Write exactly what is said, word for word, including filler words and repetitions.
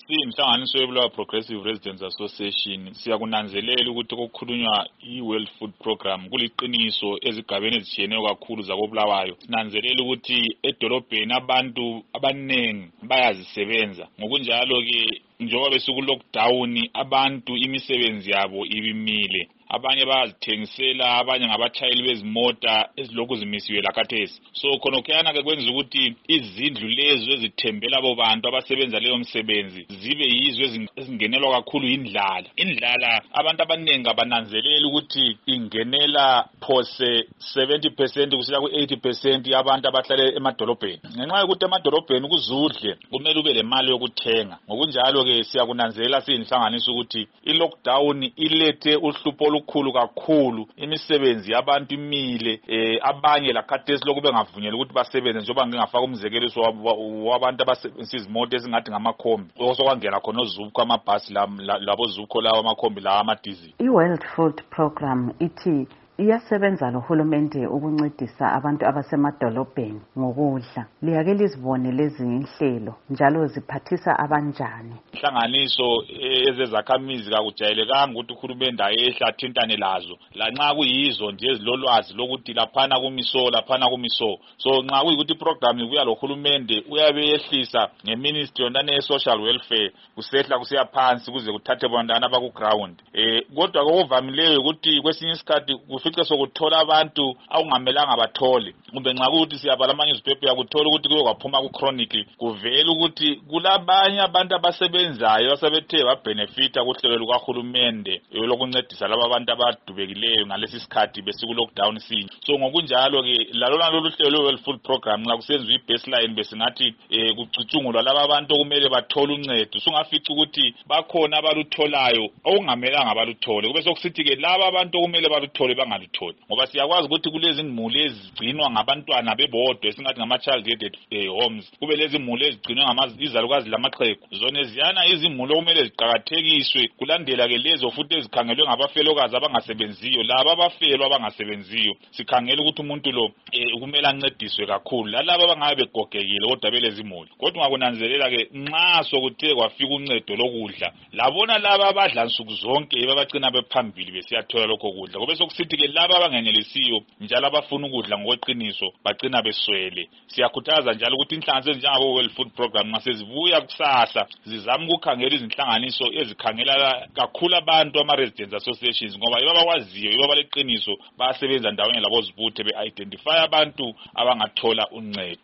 Inhlanganiso yebulawa Progressive Residents Association siyakunanzelela ukuthi okukhulunywa i-World Food Program kuliqiniso ezigabeni ezitshiyeneyo kakhulu zakobulawayo. Sinanzelela ukuthi edolobheni abantu abanengi bayazisebenza. Ngokunjalo ke njengoba besuku lockdown abantu imisebenzi yabo ibimile. Abanye bayazithengisela, abanye ngabatshayeli bezimota ezilokhu zimisiwe lakathesi. So khonokuyana ke kwenza ukuthi izindlu lezo ezithembela abo bantu abasebenza leyo msebenzi zibe yizwe ezingenelwa kakhulu indlala. Indlala abantu abanengi abananzelela ukuthi ingenela phose seventy percent kusiya ku eighty percent yabantu abahlala emadolobheni. Ngenxa yokuthi emadolobheni kuzudle kumele ube lemali yokuthenga. Ngokunjalo ke siyakunanzelela siyinhlanganiso ukuthi i-lockdown ilethe uhlupho khulu kakhulu imisebenzi yabantu imile eh abanye lakathesi lokhu bengavunyelwa ukuthi basebenze njengoba ngingafaka umzekeliso wabantu abasebenzisa izimoto ezingathi ngamakhombi osokwangena khona ozukho amabhasi labo zukho lawo amakhombi lawo amadiesel. I-World Food Program ithi iyasebenza nohulumende ukuncedisa abantu abasemadolobheni ngokudla. Liyake lizibone lezi inhlelo njalo ziphathisa abanjani? Inhlanganiso ezezakhamizi kakujayelekanga ukuthi uhulumende ayehla athintane lazo. La nxa kuyizo nje ezilolwazi lokuthi laphana kumiso laphana kumiso. So nxa kuyikuthi program ibuya lohulumende uyabe yehlisa ngeministry yonane ye-social welfare kusehla kusiya phansi kuze kuthathe bantwana abaku ground. Eh kodwa kokuvamileyo ukuthi kwesinye isikhathi kufice sokuthola abantu awungamelanga bathole. Kumbe nxa ukuthi siyabala amanye iziphepho yakuthola ukuthi kuyo kwaphuma ku chronic kuvela ukuthi kulabanye abantu abasebenzayo asebethe babenefita kuhlelo lukahulumende lokuncedisa laba abantu abadubekileyo ngalesi sikhathi besiku lockdown sinye. So ngokunjalo ke lalona lolu hlelo lwe World Food Program nxa kusenziwa i-baseline besingathi eh kucutshungulwa laba abantu okumele bathole uncedo. Sungafica ukuthi bakhona abalutholayo okungamelanga baluthole. Kube sokusithi ke laba abantu okumele baluthole bangalutholi. Ngoba siyakwazi ukuthi kulezi imuli ezigcinwa ngabantwana bebodwa esingathi ngama child aided homes. Kube lezi imuli ezigcinwa ngamazalukazi lamaxhegu. Zona eziyana izimuli okumele ziqhakathekiswe kulandela ke lezo futhi ezikhangelwe ngabafelokazi abangasebenziyo laba abafelwa abangasebenziyo. Sikhangela ukuthi umuntu lo kumele ancediswe kakhulu lalabo abangabe begogekile kodwa belezi imuli. Kodwa ngakunanzelela ke nxa sokuthe kwafika uncedo lokudla labona laba abadla nsuku zonke babagcina bephambili besiyathola lokho kudla. Kube sokusithi ke laba abangenelisiyo njalo abafuna ukudla ngokweqiniso bagcina beswele. Siyakhuthaza njalo ukuthi inhlanganiso njengabo World Food Program masezibuya kusasa zizama ukukhangela izinhlanganiso ezikhangela kakhulu abantu ama residents associations ngoba yibo abakwaziyo yibo abaleqiniso basebenza ndawonye labo zibuthe be identify abantu abangathola uncedo.